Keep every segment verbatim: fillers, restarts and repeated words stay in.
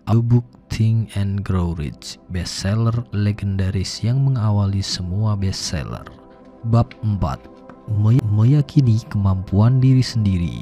Audiobook Think and Grow Rich, bestseller legendaris yang mengawali semua bestseller. Bab empat, meyakini kemampuan diri sendiri,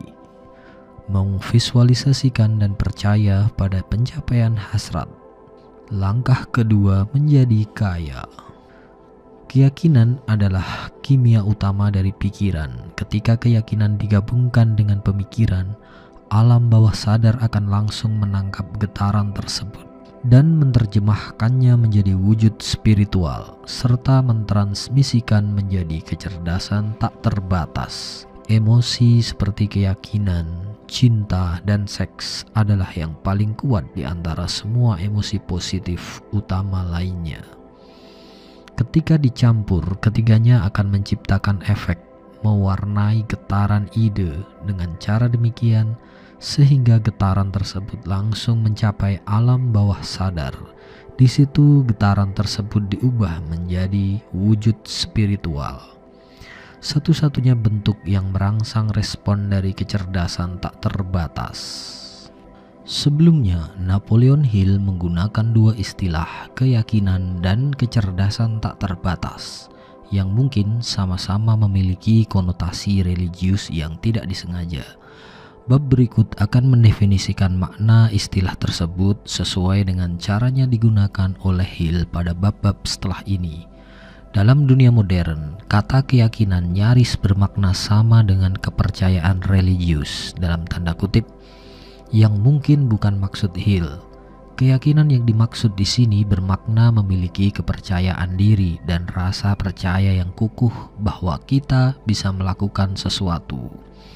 memvisualisasikan dan percaya pada pencapaian hasrat. Langkah kedua, menjadi kaya. Keyakinan adalah kimia utama dari pikiran. Ketika keyakinan digabungkan dengan pemikiran, alam bawah sadar akan langsung menangkap getaran tersebut dan menerjemahkannya menjadi wujud spiritual, serta mentransmisikan menjadi kecerdasan tak terbatas. Emosi seperti keyakinan, cinta, dan seks adalah yang paling kuat di antara semua emosi positif utama lainnya. Ketika dicampur, ketiganya akan menciptakan efek mewarnai getaran ide. Dengan cara demikian, sehingga getaran tersebut langsung mencapai alam bawah sadar. Di situ getaran tersebut diubah menjadi wujud spiritual. Satu-satunya bentuk yang merangsang respon dari kecerdasan tak terbatas. Sebelumnya, Napoleon Hill menggunakan dua istilah, keyakinan dan kecerdasan tak terbatas, yang mungkin sama-sama memiliki konotasi religius yang tidak disengaja. Bab berikut akan mendefinisikan makna istilah tersebut sesuai dengan caranya digunakan oleh Hill pada bab-bab setelah ini. Dalam dunia modern, kata keyakinan nyaris bermakna sama dengan kepercayaan religius dalam tanda kutip, yang mungkin bukan maksud Hill. Keyakinan yang dimaksud di sini bermakna memiliki kepercayaan diri dan rasa percaya yang kukuh bahwa kita bisa melakukan sesuatu.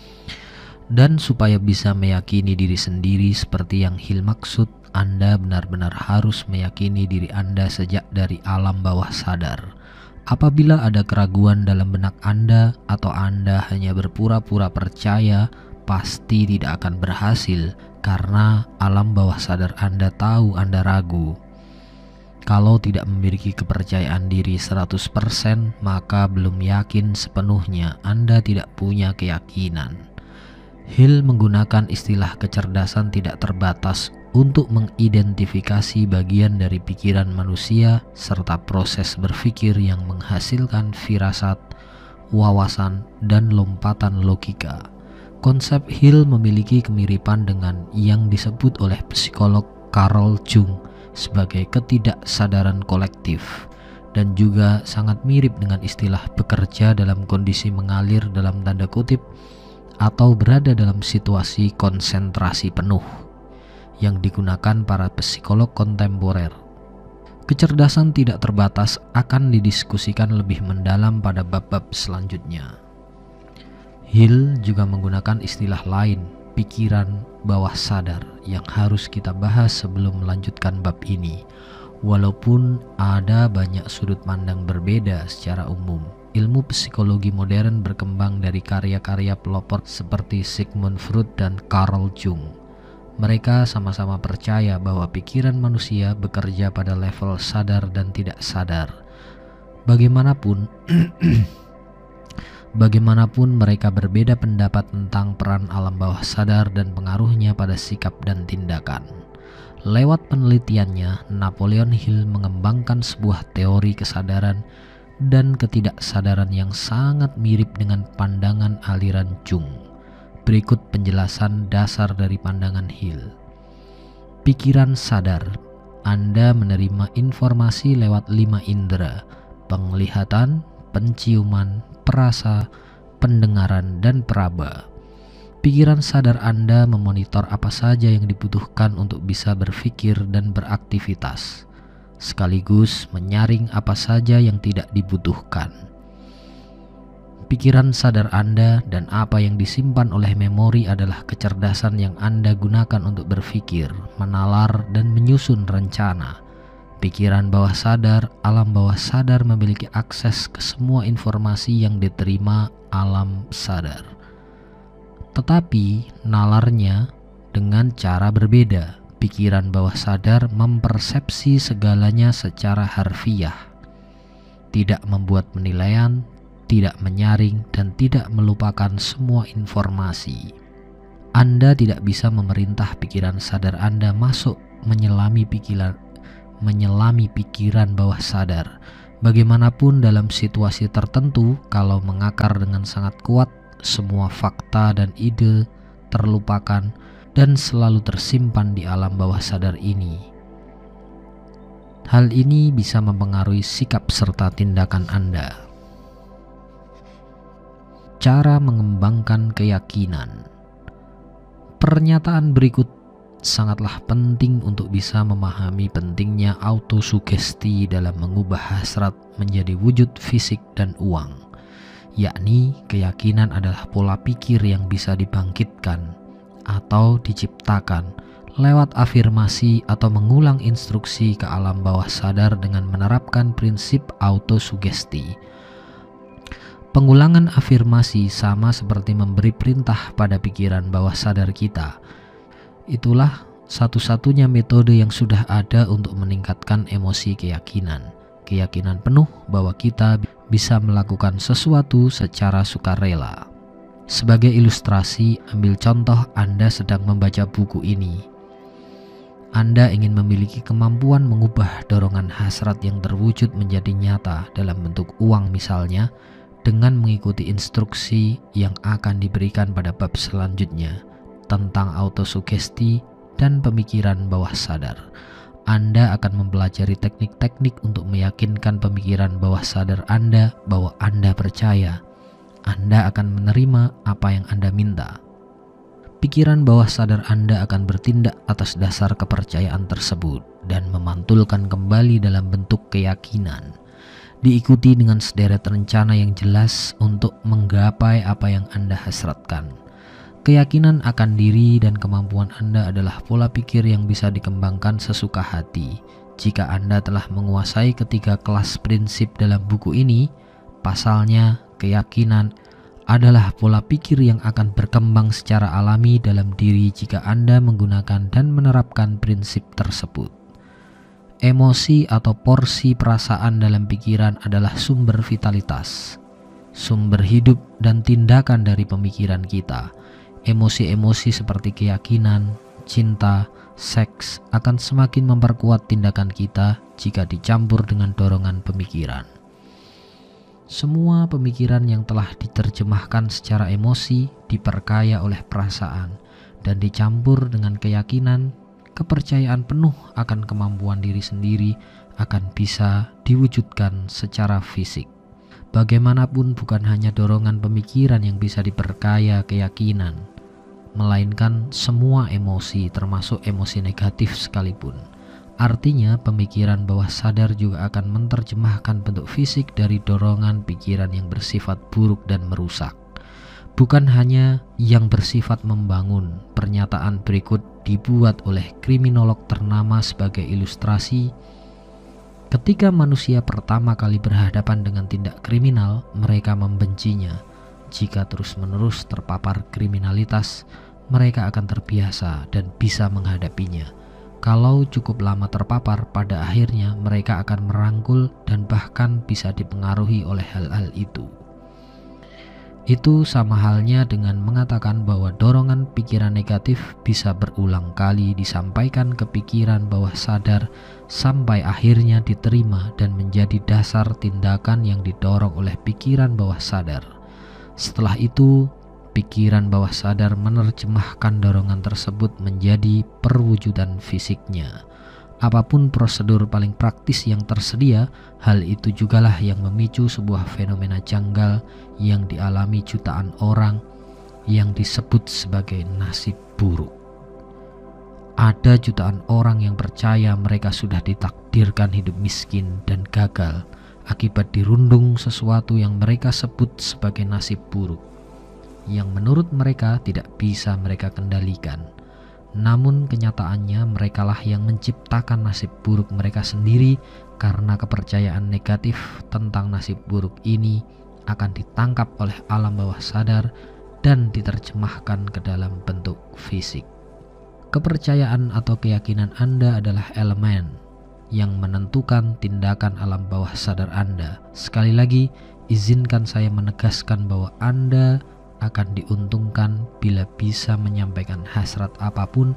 Dan supaya bisa meyakini diri sendiri seperti yang Hill maksud, Anda benar-benar harus meyakini diri Anda sejak dari alam bawah sadar. Apabila ada keraguan dalam benak Anda atau Anda hanya berpura-pura percaya, pasti tidak akan berhasil karena alam bawah sadar Anda tahu Anda ragu. Kalau tidak memiliki kepercayaan diri seratus persen, maka belum yakin sepenuhnya Anda tidak punya keyakinan. Hill menggunakan istilah kecerdasan tidak terbatas untuk mengidentifikasi bagian dari pikiran manusia serta proses berpikir yang menghasilkan firasat, wawasan, dan lompatan logika. Konsep Hill memiliki kemiripan dengan yang disebut oleh psikolog Carl Jung sebagai ketidaksadaran kolektif, dan juga sangat mirip dengan istilah bekerja dalam kondisi mengalir dalam tanda kutip atau berada dalam situasi konsentrasi penuh yang digunakan para psikolog kontemporer. Kecerdasan tidak terbatas akan didiskusikan lebih mendalam pada bab-bab selanjutnya. Hill juga menggunakan istilah lain, pikiran bawah sadar, yang harus kita bahas sebelum melanjutkan bab ini. Walaupun ada banyak sudut pandang berbeda secara umum, ilmu psikologi modern berkembang dari karya-karya pelopor seperti Sigmund Freud dan Carl Jung. Mereka sama-sama percaya bahwa pikiran manusia bekerja pada level sadar dan tidak sadar. Bagaimanapun, bagaimanapun mereka berbeda pendapat tentang peran alam bawah sadar dan pengaruhnya pada sikap dan tindakan. Lewat penelitiannya, Napoleon Hill mengembangkan sebuah teori kesadaran dan ketidaksadaran yang sangat mirip dengan pandangan aliran Jung. Berikut penjelasan dasar dari pandangan Hill. Pikiran sadar. Anda menerima informasi lewat lima indera: penglihatan, penciuman, perasa, pendengaran, dan peraba. Pikiran sadar Anda memonitor apa saja yang dibutuhkan untuk bisa berpikir dan beraktivitas, sekaligus menyaring apa saja yang tidak dibutuhkan. Pikiran sadar Anda dan apa yang disimpan oleh memori adalah kecerdasan yang Anda gunakan untuk berpikir, menalar, dan menyusun rencana. Pikiran bawah sadar, alam bawah sadar memiliki akses ke semua informasi yang diterima alam sadar. Tetapi nalarnya dengan cara berbeda. Pikiran bawah sadar mempersepsi segalanya secara harfiah, tidak membuat penilaian, tidak menyaring, dan tidak melupakan semua informasi. Anda tidak bisa memerintah pikiran sadar Anda masuk menyelami pikiran menyelami pikiran bawah sadar. Bagaimanapun dalam situasi tertentu, kalau mengakar dengan sangat kuat, semua fakta dan ide terlupakan dan selalu tersimpan di alam bawah sadar ini. Hal ini bisa mempengaruhi sikap serta tindakan Anda. Cara mengembangkan keyakinan. Pernyataan berikut sangatlah penting untuk bisa memahami pentingnya autosugesti dalam mengubah hasrat menjadi wujud fisik dan uang, yakni keyakinan adalah pola pikir yang bisa dibangkitkan atau diciptakan lewat afirmasi atau mengulang instruksi ke alam bawah sadar dengan menerapkan prinsip autosugesti. Pengulangan afirmasi sama seperti memberi perintah pada pikiran bawah sadar kita. Itulah satu-satunya metode yang sudah ada untuk meningkatkan emosi keyakinan. Keyakinan penuh bahwa kita bisa melakukan sesuatu secara sukarela. Sebagai ilustrasi, ambil contoh Anda sedang membaca buku ini. Anda ingin memiliki kemampuan mengubah dorongan hasrat yang terwujud menjadi nyata dalam bentuk uang misalnya, dengan mengikuti instruksi yang akan diberikan pada bab selanjutnya tentang autosugesti dan pemikiran bawah sadar. Anda akan mempelajari teknik-teknik untuk meyakinkan pemikiran bawah sadar Anda bahwa Anda percaya. Anda akan menerima apa yang Anda minta. Pikiran bawah sadar Anda akan bertindak atas dasar kepercayaan tersebut dan memantulkan kembali dalam bentuk keyakinan, diikuti dengan sederet rencana yang jelas untuk menggapai apa yang Anda hasratkan. Keyakinan akan diri dan kemampuan Anda adalah pola pikir yang bisa dikembangkan sesuka hati. Jika Anda telah menguasai ketiga kelas prinsip dalam buku ini, pasalnya keyakinan adalah pola pikir yang akan berkembang secara alami dalam diri jika Anda menggunakan dan menerapkan prinsip tersebut. Emosi atau porsi perasaan dalam pikiran adalah sumber vitalitas, sumber hidup dan tindakan dari pemikiran kita. Emosi-emosi seperti keyakinan, cinta, seks akan semakin memperkuat tindakan kita jika dicampur dengan dorongan pemikiran. Semua pemikiran yang telah diterjemahkan secara emosi diperkaya oleh perasaan dan dicampur dengan keyakinan, kepercayaan penuh akan kemampuan diri sendiri akan bisa diwujudkan secara fisik. Bagaimanapun bukan hanya dorongan pemikiran yang bisa diperkaya keyakinan, melainkan semua emosi termasuk emosi negatif sekalipun. Artinya pemikiran bawah sadar juga akan menerjemahkan bentuk fisik dari dorongan pikiran yang bersifat buruk dan merusak. Bukan hanya yang bersifat membangun. Pernyataan berikut dibuat oleh kriminolog ternama sebagai ilustrasi. Ketika manusia pertama kali berhadapan dengan tindak kriminal, mereka membencinya. Jika terus-menerus terpapar kriminalitas, mereka akan terbiasa dan bisa menghadapinya. Kalau cukup lama terpapar, pada akhirnya mereka akan merangkul dan bahkan bisa dipengaruhi oleh hal-hal itu. Itu sama halnya dengan mengatakan bahwa dorongan pikiran negatif bisa berulang kali disampaikan ke pikiran bawah sadar sampai akhirnya diterima dan menjadi dasar tindakan yang didorong oleh pikiran bawah sadar. Setelah itu, pikiran bawah sadar menerjemahkan dorongan tersebut menjadi perwujudan fisiknya. Apapun prosedur paling praktis yang tersedia, hal itu jugalah yang memicu sebuah fenomena janggal yang dialami jutaan orang yang disebut sebagai nasib buruk. Ada jutaan orang yang percaya mereka sudah ditakdirkan hidup miskin dan gagal akibat dirundung sesuatu yang mereka sebut sebagai nasib buruk, yang menurut mereka tidak bisa mereka kendalikan. Namun kenyataannya merekalah yang menciptakan nasib buruk mereka sendiri, karena kepercayaan negatif tentang nasib buruk ini akan ditangkap oleh alam bawah sadar dan diterjemahkan ke dalam bentuk fisik. Kepercayaan atau keyakinan Anda adalah elemen yang menentukan tindakan alam bawah sadar Anda. Sekali lagi, izinkan saya menegaskan bahwa Anda akan diuntungkan bila bisa menyampaikan hasrat apapun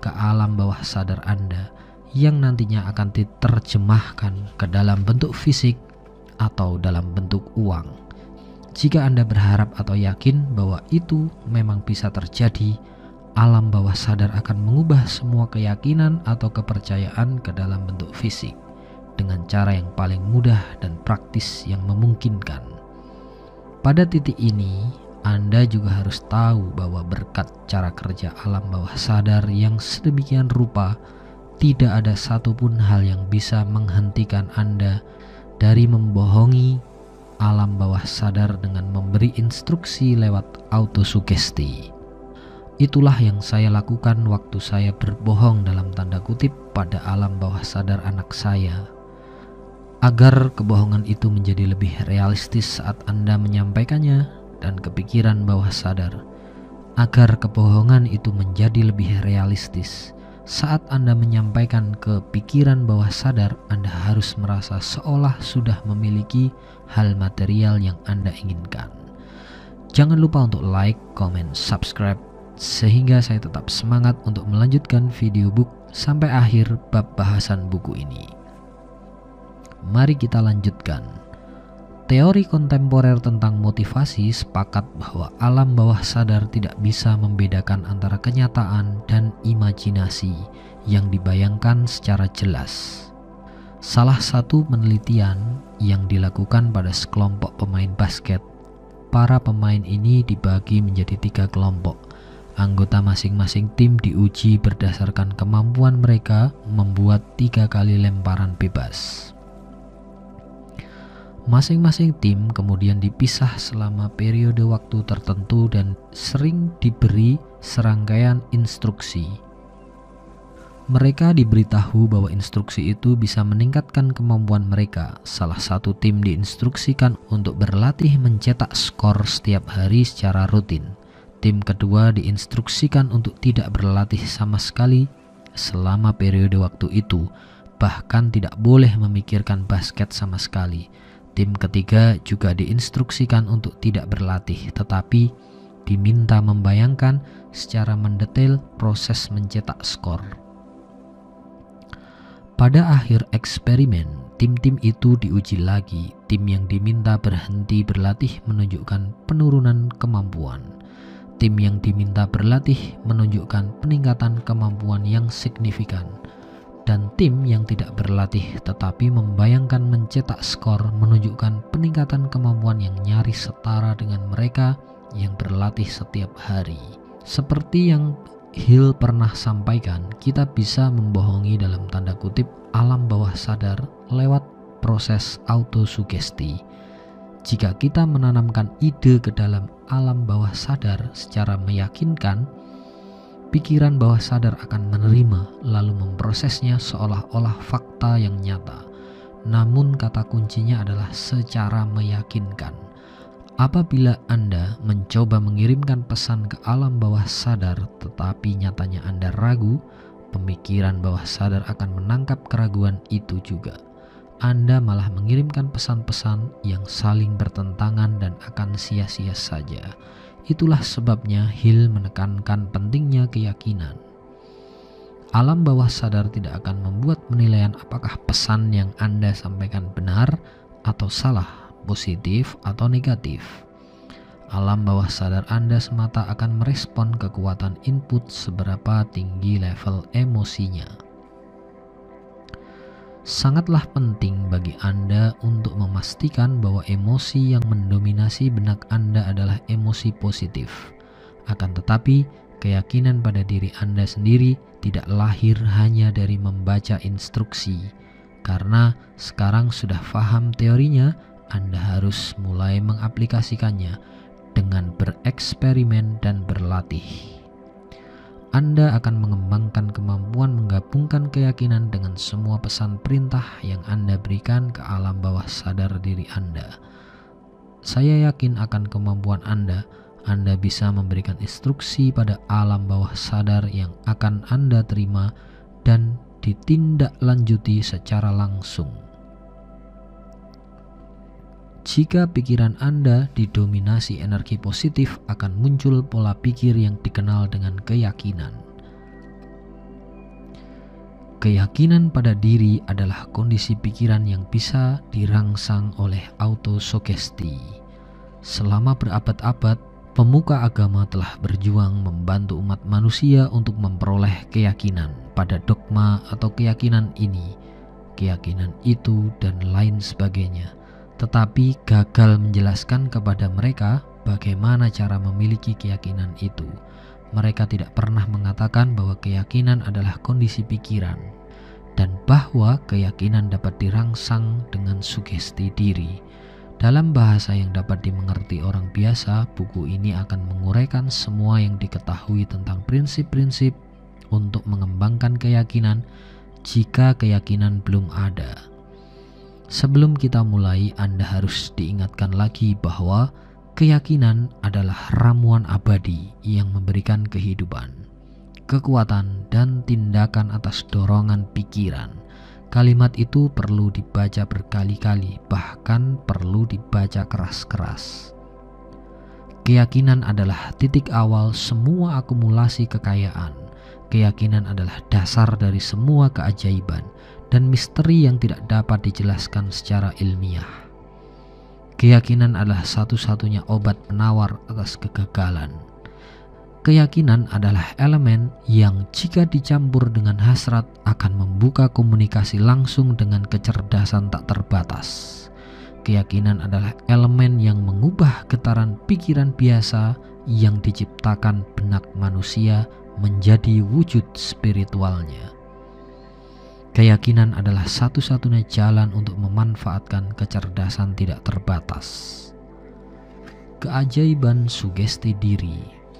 ke alam bawah sadar Anda yang nantinya akan diterjemahkan ke dalam bentuk fisik atau dalam bentuk uang. Jika Anda berharap atau yakin bahwa itu memang bisa terjadi, alam bawah sadar akan mengubah semua keyakinan atau kepercayaan ke dalam bentuk fisik dengan cara yang paling mudah dan praktis yang memungkinkan. Pada titik ini, Anda juga harus tahu bahwa berkat cara kerja alam bawah sadar yang sedemikian rupa, tidak ada satupun hal yang bisa menghentikan Anda dari membohongi alam bawah sadar dengan memberi instruksi lewat autosugesti. Itulah yang saya lakukan waktu saya berbohong dalam tanda kutip pada alam bawah sadar anak saya. Agar kebohongan itu menjadi lebih realistis saat Anda menyampaikannya dan kepikiran bawah sadar. Agar kebohongan itu menjadi lebih realistis saat Anda menyampaikan ke pikiran bawah sadar, Anda harus merasa seolah sudah memiliki hal material yang Anda inginkan. Jangan lupa untuk like, comment, subscribe, sehingga saya tetap semangat untuk melanjutkan video book sampai akhir bab bahasan buku ini. Mari kita lanjutkan. Teori kontemporer tentang motivasi sepakat bahwa alam bawah sadar tidak bisa membedakan antara kenyataan dan imajinasi yang dibayangkan secara jelas. Salah satu penelitian yang dilakukan pada sekelompok pemain basket, para pemain ini dibagi menjadi tiga kelompok. Anggota masing-masing tim diuji berdasarkan kemampuan mereka membuat tiga kali lemparan bebas. Masing-masing tim kemudian dipisah selama periode waktu tertentu dan sering diberi serangkaian instruksi. Mereka diberitahu bahwa instruksi itu bisa meningkatkan kemampuan mereka. Salah satu tim diinstruksikan untuk berlatih mencetak skor setiap hari secara rutin. Tim kedua diinstruksikan untuk tidak berlatih sama sekali selama periode waktu itu, bahkan tidak boleh memikirkan basket sama sekali. Tim ketiga juga diinstruksikan untuk tidak berlatih, tetapi diminta membayangkan secara mendetail proses mencetak skor. Pada akhir eksperimen, tim-tim itu diuji lagi. Tim yang diminta berhenti berlatih menunjukkan penurunan kemampuan. Tim yang diminta berlatih menunjukkan peningkatan kemampuan yang signifikan. Dan tim yang tidak berlatih tetapi membayangkan mencetak skor menunjukkan peningkatan kemampuan yang nyaris setara dengan mereka yang berlatih setiap hari. Seperti yang Hill pernah sampaikan, kita bisa membohongi dalam tanda kutip alam bawah sadar lewat proses autosugesti. Jika kita menanamkan ide ke dalam alam bawah sadar secara meyakinkan, pikiran bawah sadar akan menerima lalu memprosesnya seolah-olah fakta yang nyata. Namun kata kuncinya adalah secara meyakinkan. Apabila Anda mencoba mengirimkan pesan ke alam bawah sadar tetapi nyatanya Anda ragu, pemikiran bawah sadar akan menangkap keraguan itu juga. Anda malah mengirimkan pesan-pesan yang saling bertentangan dan akan sia-sia saja. Itulah sebabnya Hill menekankan pentingnya keyakinan. Alam bawah sadar tidak akan membuat penilaian apakah pesan yang Anda sampaikan benar atau salah, positif atau negatif. Alam bawah sadar Anda semata akan merespon kekuatan input seberapa tinggi level emosinya. Sangatlah penting bagi Anda untuk memastikan bahwa emosi yang mendominasi benak Anda adalah emosi positif. Akan tetapi, keyakinan pada diri Anda sendiri tidak lahir hanya dari membaca instruksi. Karena sekarang sudah paham teorinya, Anda harus mulai mengaplikasikannya dengan bereksperimen dan berlatih. Anda akan mengembangkan kemampuan menggabungkan keyakinan dengan semua pesan perintah yang Anda berikan ke alam bawah sadar diri Anda. Saya yakin akan kemampuan Anda. Anda bisa memberikan instruksi pada alam bawah sadar yang akan Anda terima dan ditindaklanjuti secara langsung. Jika pikiran Anda didominasi energi positif, akan muncul pola pikir yang dikenal dengan keyakinan. Keyakinan pada diri adalah kondisi pikiran yang bisa dirangsang oleh autosugesti. Selama berabad-abad, pemuka agama telah berjuang membantu umat manusia untuk memperoleh keyakinan pada dogma atau keyakinan ini, keyakinan itu, dan lain sebagainya, tetapi gagal menjelaskan kepada mereka bagaimana cara memiliki keyakinan itu. Mereka tidak pernah mengatakan bahwa keyakinan adalah kondisi pikiran dan bahwa keyakinan dapat dirangsang dengan sugesti diri. Dalam bahasa yang dapat dimengerti orang biasa, buku ini akan menguraikan semua yang diketahui tentang prinsip-prinsip untuk mengembangkan keyakinan jika keyakinan belum ada. Sebelum kita mulai, Anda harus diingatkan lagi bahwa keyakinan adalah ramuan abadi yang memberikan kehidupan, kekuatan, dan tindakan atas dorongan pikiran. Kalimat itu perlu dibaca berkali-kali, bahkan perlu dibaca keras-keras. Keyakinan adalah titik awal semua akumulasi kekayaan. Keyakinan adalah dasar dari semua keajaiban dan misteri yang tidak dapat dijelaskan secara ilmiah. Keyakinan adalah satu-satunya obat penawar atas kegagalan. Keyakinan adalah elemen yang jika dicampur dengan hasrat akan membuka komunikasi langsung dengan kecerdasan tak terbatas. Keyakinan adalah elemen yang mengubah getaran pikiran biasa yang diciptakan benak manusia menjadi wujud spiritualnya. Keyakinan adalah satu-satunya jalan untuk memanfaatkan kecerdasan tidak terbatas. Keajaiban sugesti diri.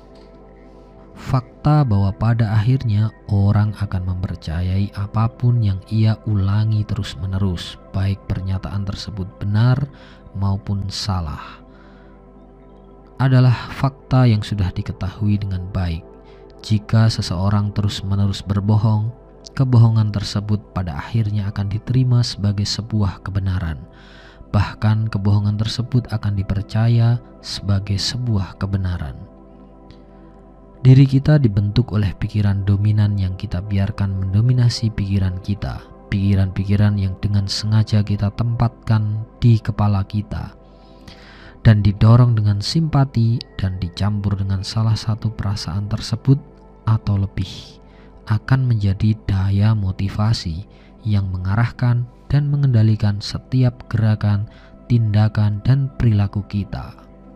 Fakta bahwa pada akhirnya orang akan mempercayai apapun yang ia ulangi terus-menerus, baik pernyataan tersebut benar maupun salah, adalah fakta yang sudah diketahui dengan baik. Jika seseorang terus-menerus berbohong, kebohongan tersebut pada akhirnya akan diterima sebagai sebuah kebenaran. Bahkan kebohongan tersebut akan dipercaya sebagai sebuah kebenaran. Diri kita dibentuk oleh pikiran dominan yang kita biarkan mendominasi pikiran kita. Pikiran-pikiran yang dengan sengaja kita tempatkan di kepala kita dan didorong dengan simpati dan dicampur dengan salah satu perasaan tersebut atau lebih, akan menjadi daya motivasi yang mengarahkan dan mengendalikan setiap gerakan, tindakan, dan perilaku kita.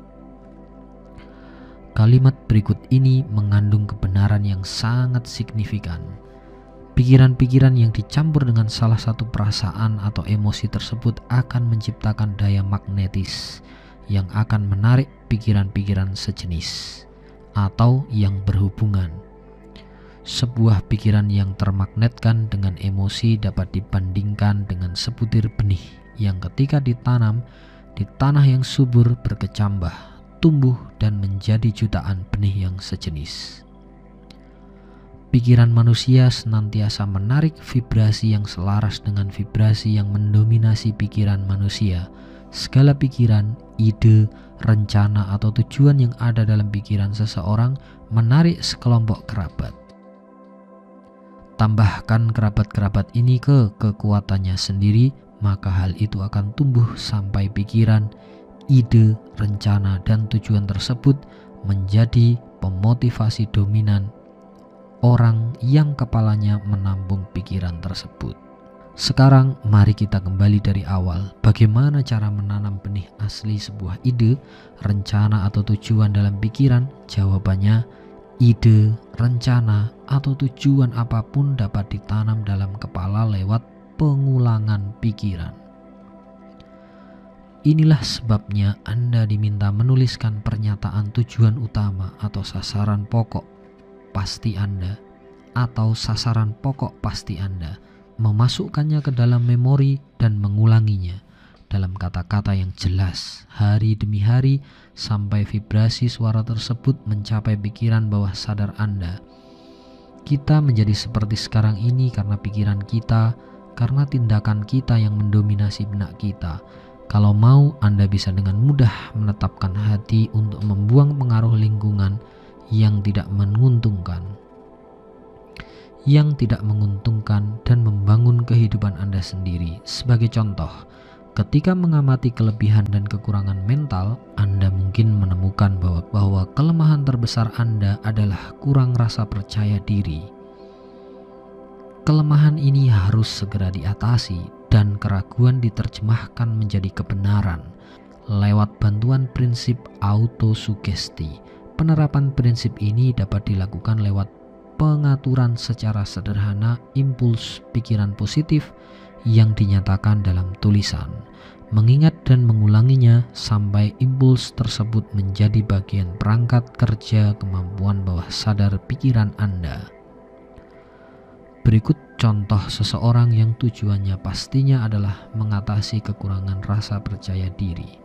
Kalimat berikut ini mengandung kebenaran yang sangat signifikan. Pikiran-pikiran yang dicampur dengan salah satu perasaan atau emosi tersebut akan menciptakan daya magnetis yang akan menarik pikiran-pikiran sejenis atau yang berhubungan. Sebuah pikiran yang termagnetkan dengan emosi dapat dibandingkan dengan sebutir benih yang ketika ditanam di tanah yang subur berkecambah, tumbuh dan menjadi jutaan benih yang sejenis. Pikiran manusia senantiasa menarik vibrasi yang selaras dengan vibrasi yang mendominasi pikiran manusia. Segala pikiran, ide, rencana, atau tujuan yang ada dalam pikiran seseorang menarik sekelompok kerabat. Tambahkan kerabat-kerabat ini ke kekuatannya sendiri, maka hal itu akan tumbuh sampai pikiran, ide, rencana, dan tujuan tersebut menjadi pemotivasi dominan orang yang kepalanya menampung pikiran tersebut. Sekarang mari kita kembali dari awal. Bagaimana cara menanam benih asli sebuah ide, rencana, atau tujuan dalam pikiran? Jawabannya, ide, rencana, atau tujuan apapun dapat ditanam dalam kepala lewat pengulangan pikiran. Inilah sebabnya Anda diminta menuliskan pernyataan tujuan utama atau sasaran pokok pasti Anda, atau sasaran pokok pasti Anda, memasukkannya ke dalam memori dan mengulanginya dalam kata-kata yang jelas hari demi hari sampai vibrasi suara tersebut mencapai pikiran bawah sadar Anda. Kita menjadi seperti sekarang ini karena pikiran kita, karena tindakan kita yang mendominasi benak kita. Kalau mau, Anda bisa dengan mudah menetapkan hati untuk membuang pengaruh lingkungan yang tidak menguntungkan, yang tidak menguntungkan dan membangun kehidupan Anda sendiri. Sebagai contoh, ketika mengamati kelebihan dan kekurangan mental, Anda mungkin menemukan bahwa, bahwa kelemahan terbesar Anda adalah kurang rasa percaya diri. Kelemahan ini harus segera diatasi dan keraguan diterjemahkan menjadi kebenaran lewat bantuan prinsip autosugesti. Penerapan prinsip ini dapat dilakukan lewat pengaturan secara sederhana impuls pikiran positif yang dinyatakan dalam tulisan, mengingat dan mengulanginya sampai impuls tersebut menjadi bagian perangkat kerja kemampuan bawah sadar pikiran Anda. Berikut contoh seseorang yang tujuannya pastinya adalah mengatasi kekurangan rasa percaya diri.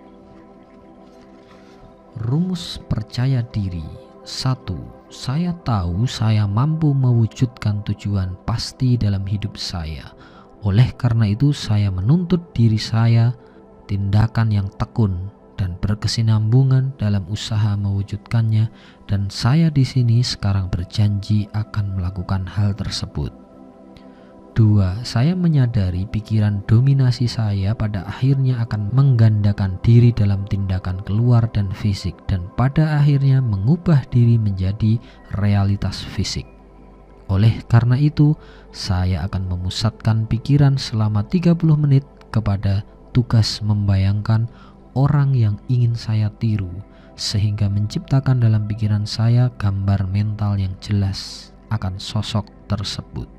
Rumus percaya diri. Satu. Saya tahu saya mampu mewujudkan tujuan pasti dalam hidup saya. Oleh karena itu saya menuntut diri saya tindakan yang tekun dan berkesinambungan dalam usaha mewujudkannya, dan saya di sini sekarang berjanji akan melakukan hal tersebut. Dua. Saya menyadari pikiran dominasi saya pada akhirnya akan menggandakan diri dalam tindakan keluar dan fisik, dan pada akhirnya mengubah diri menjadi realitas fisik. Oleh karena itu, saya akan memusatkan pikiran selama tiga puluh menit kepada tugas membayangkan orang yang ingin saya tiru, sehingga menciptakan dalam pikiran saya gambar mental yang jelas akan sosok tersebut.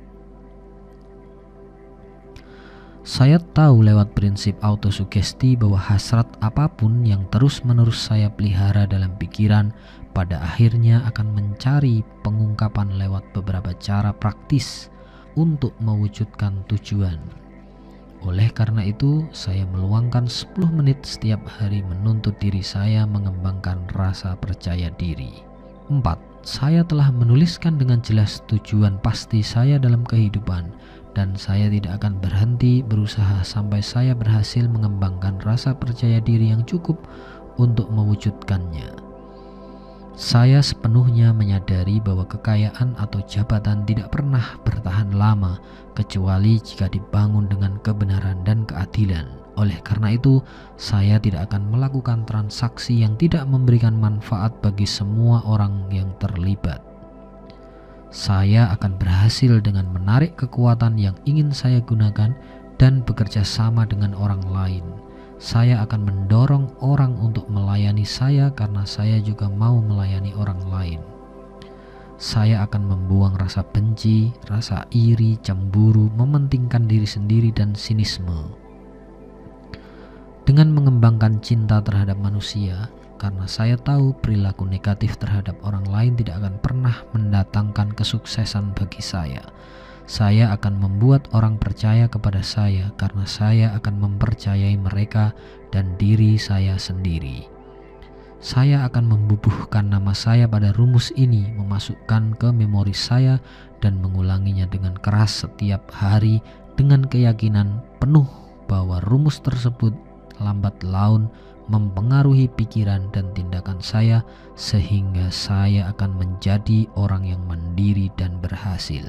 Saya tahu lewat prinsip autosugesti bahwa hasrat apapun yang terus-menerus saya pelihara dalam pikiran pada akhirnya akan mencari pengungkapan lewat beberapa cara praktis untuk mewujudkan tujuan. Oleh karena itu, saya meluangkan sepuluh menit setiap hari menuntut diri saya mengembangkan rasa percaya diri. Empat. Saya telah menuliskan dengan jelas tujuan pasti saya dalam kehidupan, dan saya tidak akan berhenti berusaha sampai saya berhasil mengembangkan rasa percaya diri yang cukup untuk mewujudkannya. Saya sepenuhnya menyadari bahwa kekayaan atau jabatan tidak pernah bertahan lama kecuali jika dibangun dengan kebenaran dan keadilan. Oleh karena itu, saya tidak akan melakukan transaksi yang tidak memberikan manfaat bagi semua orang yang terlibat. Saya akan berhasil dengan menarik kekuatan yang ingin saya gunakan dan bekerja sama dengan orang lain. Saya akan mendorong orang untuk melayani saya karena saya juga mau melayani orang lain. Saya akan membuang rasa benci, rasa iri, cemburu, mementingkan diri sendiri, dan sinisme. Dengan mengembangkan cinta terhadap manusia, karena saya tahu perilaku negatif terhadap orang lain tidak akan pernah mendatangkan kesuksesan bagi saya. Saya akan membuat orang percaya kepada saya karena saya akan mempercayai mereka dan diri saya sendiri. Saya akan membubuhkan nama saya pada rumus ini, memasukkan ke memori saya dan mengulanginya dengan keras setiap hari dengan keyakinan penuh bahwa rumus tersebut lambat laun mempengaruhi pikiran dan tindakan saya sehingga saya akan menjadi orang yang mandiri dan berhasil.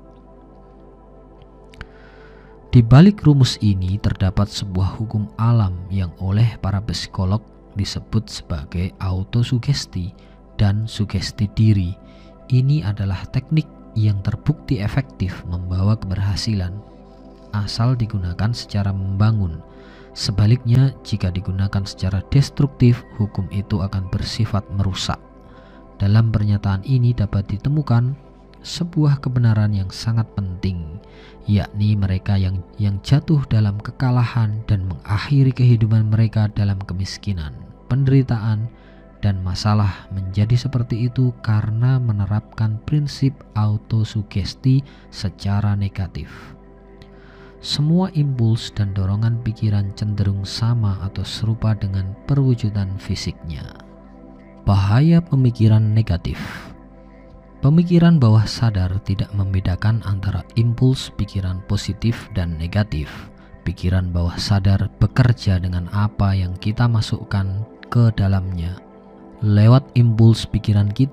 Di balik rumus ini terdapat sebuah hukum alam yang oleh para psikolog disebut sebagai autosugesti dan sugesti diri. Ini adalah teknik yang terbukti efektif membawa keberhasilan asal digunakan secara membangun. Sebaliknya, jika digunakan secara destruktif, hukum itu akan bersifat merusak. Dalam pernyataan ini dapat ditemukan sebuah kebenaran yang sangat penting, yakni mereka yang yang jatuh dalam kekalahan dan mengakhiri kehidupan mereka dalam kemiskinan, penderitaan, dan masalah menjadi seperti itu karena menerapkan prinsip autosugesti secara negatif. Semua impuls dan dorongan pikiran cenderung sama atau serupa dengan perwujudan fisiknya. Bahaya pemikiran negatif. Pemikiran bawah sadar tidak membedakan antara impuls pikiran positif dan negatif. Pikiran bawah sadar bekerja dengan apa yang kita masukkan ke dalamnya. Lewat impuls pikiran kita,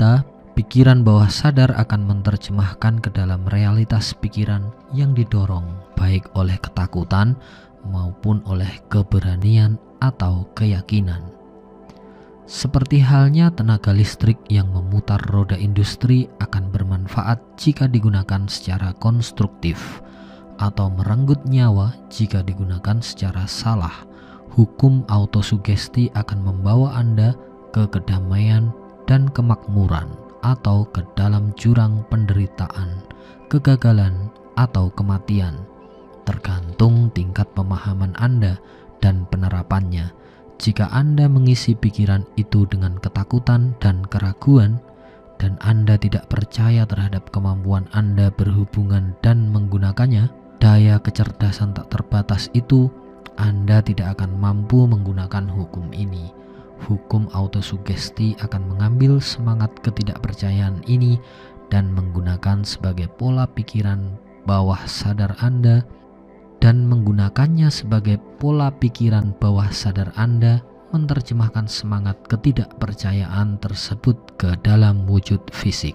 Pikiran bawah sadar akan menerjemahkan ke dalam realitas pikiran yang didorong baik oleh ketakutan maupun oleh keberanian atau keyakinan. Seperti halnya tenaga listrik yang memutar roda industri akan bermanfaat jika digunakan secara konstruktif, atau merenggut nyawa jika digunakan secara salah. Hukum autosugesti akan membawa Anda ke kedamaian dan kemakmuran, atau ke dalam jurang penderitaan, kegagalan, atau kematian, tergantung tingkat pemahaman Anda dan penerapannya. Jika Anda mengisi pikiran itu dengan ketakutan dan keraguan, dan Anda tidak percaya terhadap kemampuan Anda berhubungan dan menggunakannya, daya kecerdasan tak terbatas itu, Anda tidak akan mampu menggunakan hukum ini. Hukum autosugesti akan mengambil semangat ketidakpercayaan ini dan menggunakan sebagai pola pikiran bawah sadar Anda, dan menggunakannya sebagai pola pikiran bawah sadar Anda menerjemahkan semangat ketidakpercayaan tersebut ke dalam wujud fisik.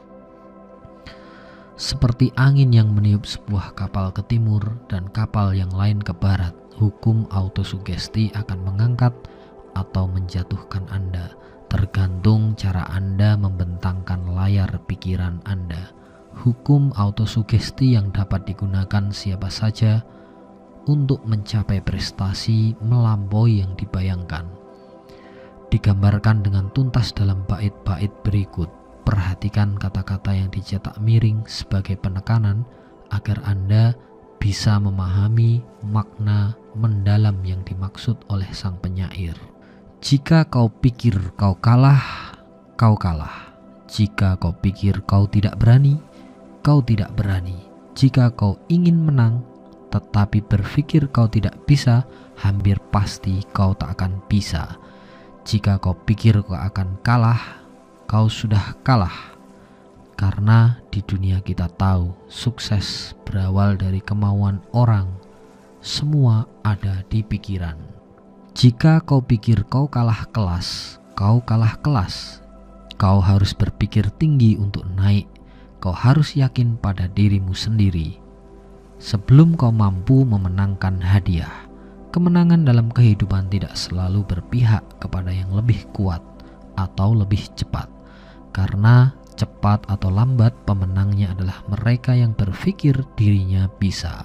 Seperti angin yang meniup sebuah kapal ke timur dan kapal yang lain ke barat, hukum autosugesti akan mengangkat atau menjatuhkan Anda, tergantung cara Anda membentangkan layar pikiran Anda. Hukum autosugesti yang dapat digunakan siapa saja untuk mencapai prestasi melampaui yang dibayangkan. Digambarkan dengan tuntas dalam bait-bait berikut. Perhatikan kata-kata yang dicetak miring sebagai penekanan agar Anda bisa memahami makna mendalam yang dimaksud oleh sang penyair. Jika kau pikir kau kalah, kau kalah. Jika kau pikir kau tidak berani, kau tidak berani. Jika kau ingin menang, tetapi berpikir kau tidak bisa, hampir pasti kau tak akan bisa. Jika kau pikir kau akan kalah, kau sudah kalah. Karena di dunia kita tahu, sukses berawal dari kemauan orang. Semua ada di pikiran. Jika kau pikir kau kalah kelas, kau kalah kelas. Kau harus berpikir tinggi untuk naik. Kau harus yakin pada dirimu sendiri. Sebelum kau mampu memenangkan hadiah, kemenangan dalam kehidupan tidak selalu berpihak kepada yang lebih kuat atau lebih cepat. Karena cepat atau lambat, pemenangnya adalah mereka yang berpikir dirinya bisa.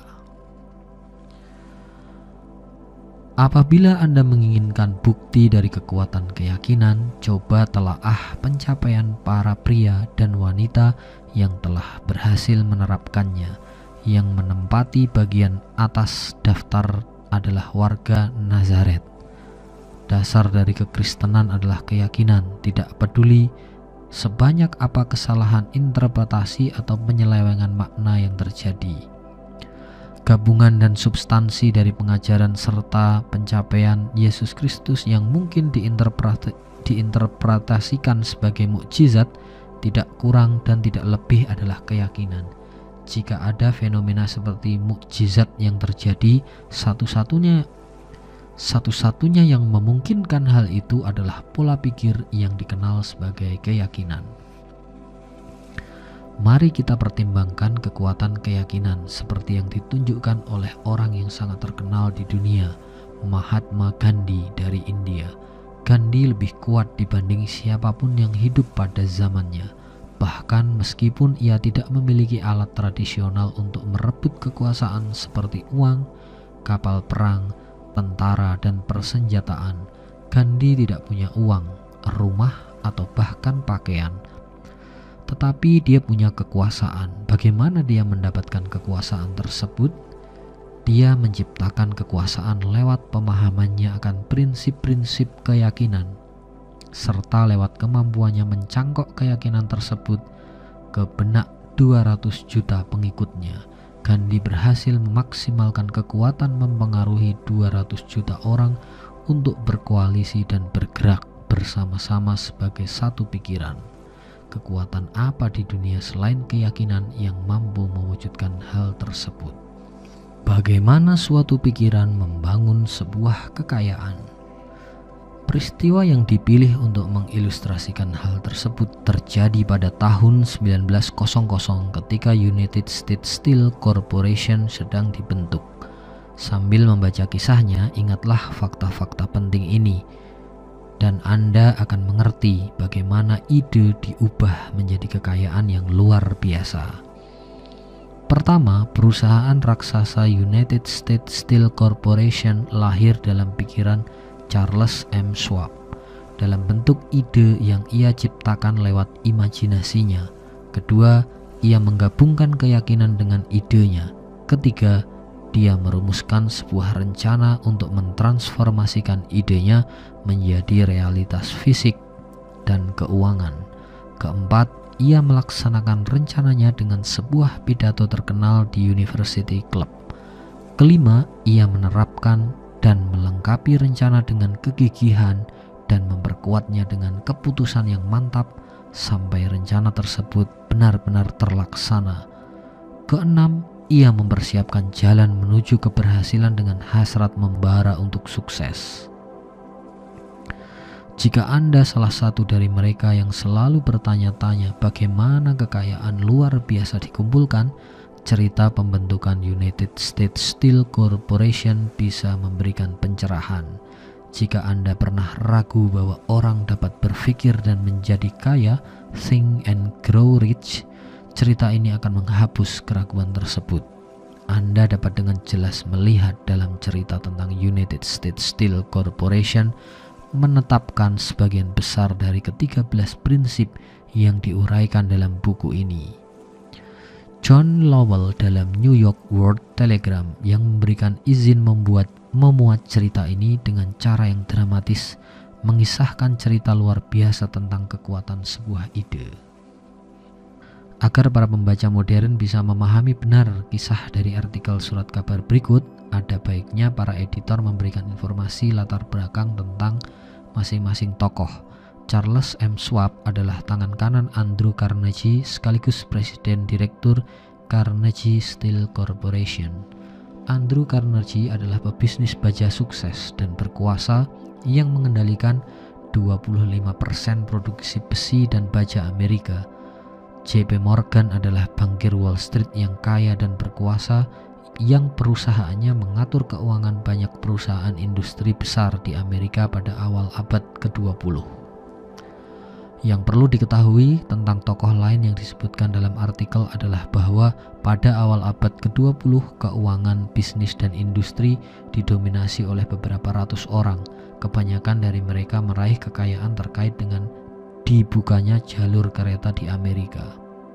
Apabila Anda menginginkan bukti dari kekuatan keyakinan, coba telaah pencapaian para pria dan wanita yang telah berhasil menerapkannya. Yang menempati bagian atas daftar adalah warga Nazaret. Dasar dari kekristenan adalah keyakinan, tidak peduli sebanyak apa kesalahan interpretasi atau penyelewengan makna yang terjadi. Gabungan dan substansi dari pengajaran serta pencapaian Yesus Kristus yang mungkin diinterpret- diinterpretasikan sebagai mukjizat, tidak kurang dan tidak lebih adalah keyakinan. Jika ada fenomena seperti mukjizat yang terjadi, satu-satunya satu-satunya yang memungkinkan hal itu adalah pola pikir yang dikenal sebagai keyakinan. Mari kita pertimbangkan kekuatan keyakinan seperti yang ditunjukkan oleh orang yang sangat terkenal di dunia, Mahatma Gandhi dari India. Gandhi lebih kuat dibanding siapapun yang hidup pada zamannya. Bahkan meskipun ia tidak memiliki alat tradisional untuk merebut kekuasaan seperti uang, kapal perang, tentara, dan persenjataan, Gandhi tidak punya uang, rumah, atau bahkan pakaian. Tetapi dia punya kekuasaan. Bagaimana dia mendapatkan kekuasaan tersebut? Dia menciptakan kekuasaan lewat pemahamannya akan prinsip-prinsip keyakinan, serta lewat kemampuannya mencangkok keyakinan tersebut ke benak dua ratus juta pengikutnya. Gandhi berhasil memaksimalkan kekuatan mempengaruhi dua ratus juta orang untuk berkoalisi dan bergerak bersama-sama sebagai satu pikiran. Kekuatan apa di dunia selain keyakinan yang mampu mewujudkan hal tersebut? Bagaimana suatu pikiran membangun sebuah kekayaan? Peristiwa yang dipilih untuk mengilustrasikan hal tersebut terjadi pada tahun sembilan belas ratus ketika United States Steel Corporation sedang dibentuk. Sambil membaca kisahnya, ingatlah fakta-fakta penting ini, dan Anda akan mengerti bagaimana ide diubah menjadi kekayaan yang luar biasa. Pertama, perusahaan raksasa United States Steel Corporation lahir dalam pikiran Charles M. Schwab dalam bentuk ide yang ia ciptakan lewat imajinasinya. Kedua, ia menggabungkan keyakinan dengan idenya. Ketiga, dia merumuskan sebuah rencana untuk mentransformasikan idenya menjadi realitas fisik dan keuangan. Keempat, ia melaksanakan rencananya dengan sebuah pidato terkenal di University Club. Kelima, ia menerapkan dan melengkapi rencana dengan kegigihan dan memperkuatnya dengan keputusan yang mantap sampai rencana tersebut benar-benar terlaksana. Keenam, ia mempersiapkan jalan menuju keberhasilan dengan hasrat membara untuk sukses. Jika Anda salah satu dari mereka yang selalu bertanya-tanya bagaimana kekayaan luar biasa dikumpulkan, cerita pembentukan United States Steel Corporation bisa memberikan pencerahan. Jika Anda pernah ragu bahwa orang dapat berpikir dan menjadi kaya, think and grow rich, cerita ini akan menghapus keraguan tersebut. Anda dapat dengan jelas melihat dalam cerita tentang United States Steel Corporation menetapkan sebagian besar dari ketiga belas prinsip yang diuraikan dalam buku ini. John Lowell dalam New York World Telegram yang memberikan izin membuat memuat cerita ini dengan cara yang dramatis, mengisahkan cerita luar biasa tentang kekuatan sebuah ide. Agar para pembaca modern bisa memahami benar kisah dari artikel surat kabar berikut, ada baiknya para editor memberikan informasi latar belakang tentang masing-masing tokoh. Charles M. Schwab adalah tangan kanan Andrew Carnegie sekaligus Presiden Direktur Carnegie Steel Corporation. Andrew Carnegie adalah pebisnis baja sukses dan berkuasa yang mengendalikan dua puluh lima persen produksi besi dan baja Amerika. J P Morgan adalah bankir Wall Street yang kaya dan berkuasa yang perusahaannya mengatur keuangan banyak perusahaan industri besar di Amerika pada awal abad ke dua puluh. Yang perlu diketahui tentang tokoh lain yang disebutkan dalam artikel adalah bahwa pada awal abad ke dua puluh keuangan, bisnis, dan industri didominasi oleh beberapa ratus orang. Kebanyakan dari mereka meraih kekayaan terkait dengan dibukanya jalur kereta di Amerika.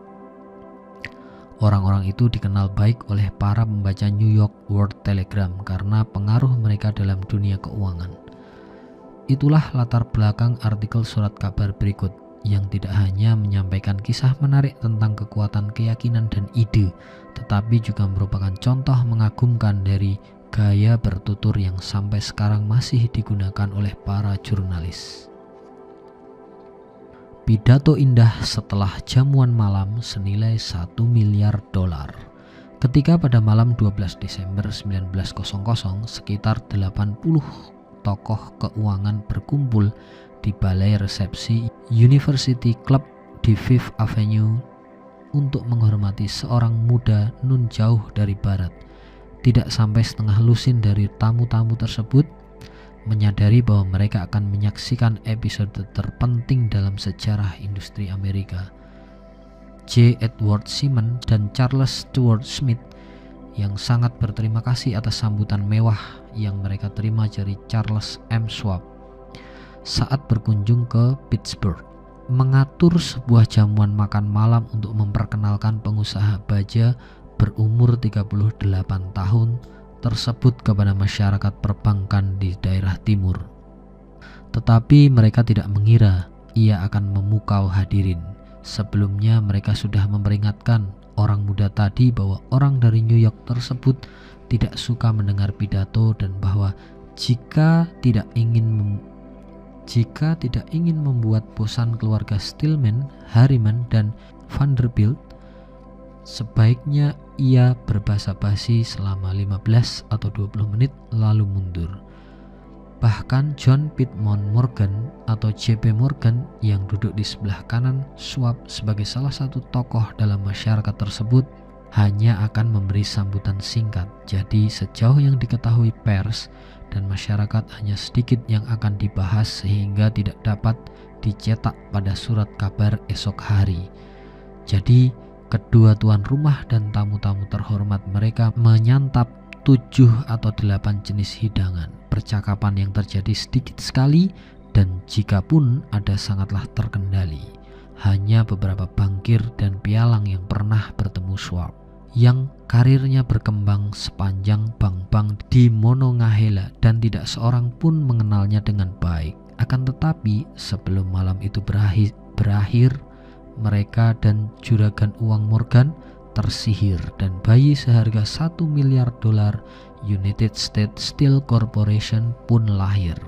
Orang-orang itu dikenal baik oleh para pembaca New York World Telegram karena pengaruh mereka dalam dunia keuangan. Itulah latar belakang artikel surat kabar berikut yang tidak hanya menyampaikan kisah menarik tentang kekuatan keyakinan dan ide, tetapi juga merupakan contoh mengagumkan dari gaya bertutur yang sampai sekarang masih digunakan oleh para jurnalis. Pidato indah setelah jamuan malam senilai satu miliar dolar. Ketika pada malam dua belas Desember sembilan belas ratus sekitar delapan puluh tokoh keuangan berkumpul di balai resepsi University Club di Fifth Avenue untuk menghormati seorang muda nun jauh dari barat. Tidak sampai setengah lusin dari tamu-tamu tersebut menyadari bahwa mereka akan menyaksikan episode terpenting dalam sejarah industri Amerika. J. Edward Simmons dan Charles Stuart Smith yang sangat berterima kasih atas sambutan mewah yang mereka terima dari Charles M. Schwab saat berkunjung ke Pittsburgh, mengatur sebuah jamuan makan malam untuk memperkenalkan pengusaha baja berumur tiga puluh delapan tahun tersebut kepada masyarakat perbankan di daerah timur. Tetapi mereka tidak mengira ia akan memukau hadirin. Sebelumnya mereka sudah memperingatkan orang muda tadi bahwa orang dari New York tersebut tidak suka mendengar pidato dan bahwa jika tidak ingin mem- jika tidak ingin membuat bosan keluarga Stillman, Harriman, dan Vanderbilt, sebaiknya ia berbasa-basi selama lima belas atau dua puluh menit lalu mundur. Bahkan John Pittman Morgan atau J P Morgan yang duduk di sebelah kanan Schwab sebagai salah satu tokoh dalam masyarakat tersebut hanya akan memberi sambutan singkat. Jadi sejauh yang diketahui pers dan masyarakat hanya sedikit yang akan dibahas sehingga tidak dapat dicetak pada surat kabar esok hari. Jadi kedua tuan rumah dan tamu-tamu terhormat mereka menyantap tujuh atau delapan jenis hidangan. Percakapan yang terjadi sedikit sekali dan jika pun ada sangatlah terkendali. Hanya beberapa bangkir dan pialang yang pernah bertemu Schwab, yang karirnya berkembang sepanjang bang-bang di Monongahela dan tidak seorang pun mengenalnya dengan baik. Akan tetapi sebelum malam itu berakhir, berakhir mereka dan juragan uang Morgan tersihir dan bayi seharga satu miliar dolar United States Steel Corporation pun lahir.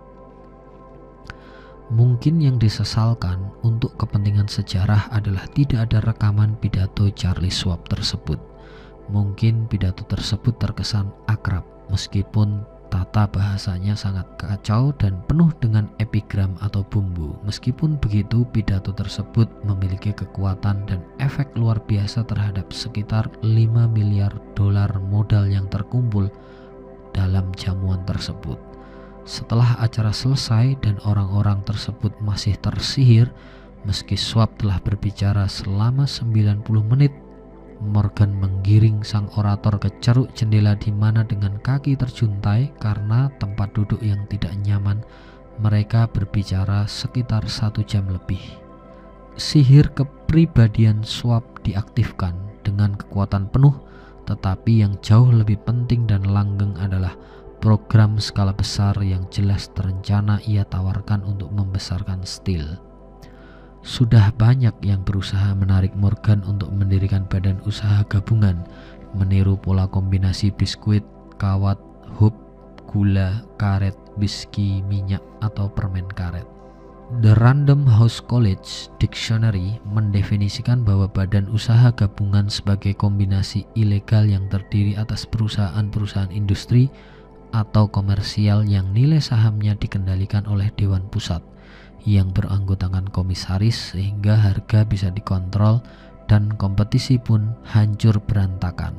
Mungkin yang disesalkan untuk kepentingan sejarah adalah tidak ada rekaman pidato Charles Schwab tersebut. Mungkin pidato tersebut terkesan akrab meskipun tata bahasanya sangat kacau dan penuh dengan epigram atau bumbu. Meskipun begitu, pidato tersebut memiliki kekuatan dan efek luar biasa terhadap sekitar lima miliar dolar modal yang terkumpul dalam jamuan tersebut. Setelah acara selesai dan orang-orang tersebut masih tersihir, meski Schwab telah berbicara selama sembilan puluh menit, Morgan menggiring sang orator ke ceruk jendela di mana dengan kaki terjuntai karena tempat duduk yang tidak nyaman. Mereka berbicara sekitar satu jam lebih. Sihir kepribadian Schwab diaktifkan dengan kekuatan penuh, tetapi yang jauh lebih penting dan langgeng adalah program skala besar yang jelas terencana ia tawarkan untuk membesarkan Steel. Sudah banyak yang berusaha menarik Morgan untuk mendirikan badan usaha gabungan, meniru pola kombinasi biskuit, kawat, hub, gula, karet, whisky, minyak, atau permen karet. The Random House College Dictionary mendefinisikan bahwa badan usaha gabungan sebagai kombinasi ilegal yang terdiri atas perusahaan-perusahaan industri atau komersial yang nilai sahamnya dikendalikan oleh Dewan Pusat yang beranggotakan komisaris sehingga harga bisa dikontrol dan kompetisi pun hancur berantakan.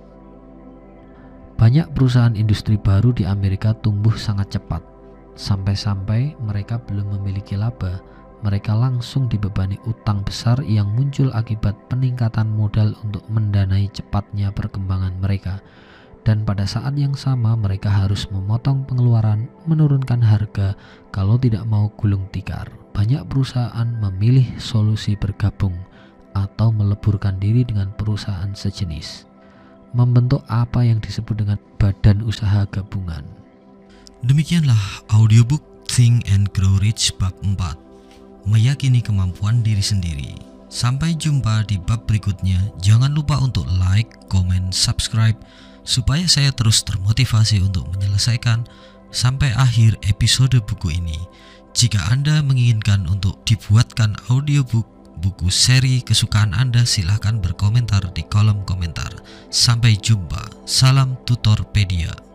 Banyak perusahaan industri baru di Amerika tumbuh sangat cepat, sampai-sampai mereka belum memiliki laba. Mereka langsung dibebani utang besar yang muncul akibat peningkatan modal untuk mendanai cepatnya perkembangan mereka. Dan pada saat yang sama mereka harus memotong pengeluaran, menurunkan harga kalau tidak mau gulung tikar. Banyak perusahaan memilih solusi bergabung atau meleburkan diri dengan perusahaan sejenis, membentuk apa yang disebut dengan badan usaha gabungan. Demikianlah audiobook Think and Grow Rich bab empat, meyakini kemampuan diri sendiri. Sampai jumpa di bab berikutnya. Jangan lupa untuk like, komen, subscribe supaya saya terus termotivasi untuk menyelesaikan sampai akhir episode buku ini. Jika Anda menginginkan untuk dibuatkan audiobook buku seri kesukaan Anda, silahkan berkomentar di kolom komentar. Sampai jumpa. Salam Tutorpedia.